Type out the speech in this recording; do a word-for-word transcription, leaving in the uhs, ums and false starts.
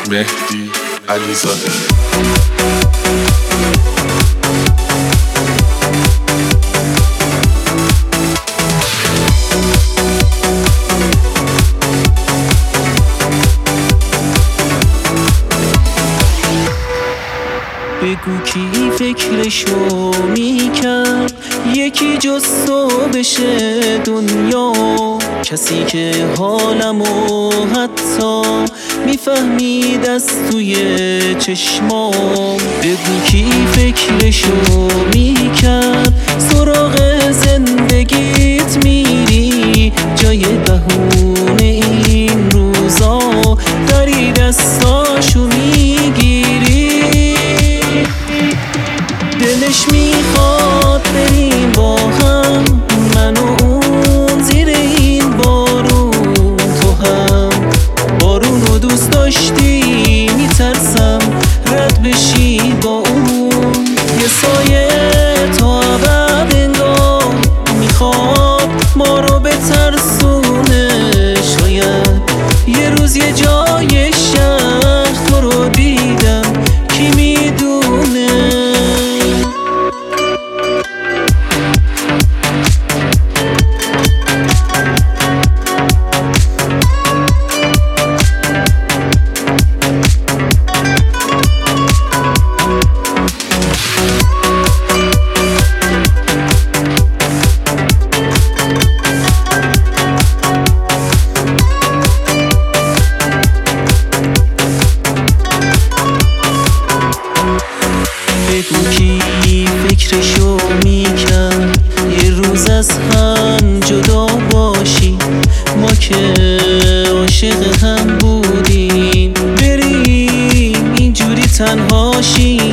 مهدی علیزاده. بگو کی فکرشو میکرد یکی جز تو بشه دنیا، کسی که حالمو حتی میفهمید از توی چشمام. بگو کی فکرشو میکرد سراغ زندگیت میری، جای بهونه این روزا داری دستاشو میگیری. دلش میخواد بریم با هم، من و اون زیر این بارون. تو هم بارون رو دوست داشتی، میترسم رد بشی با اون. یه سایه تا ابد انگار میخواد ما رو بترسونه. شاید یه روز یه جای شهر تو رو دیدم، کی میدونه. بگو کی فکرشو میکرد یه روز از هم جدا باشی، ما که عاشق هم بودیم بریم اینجوری تنهاشیم.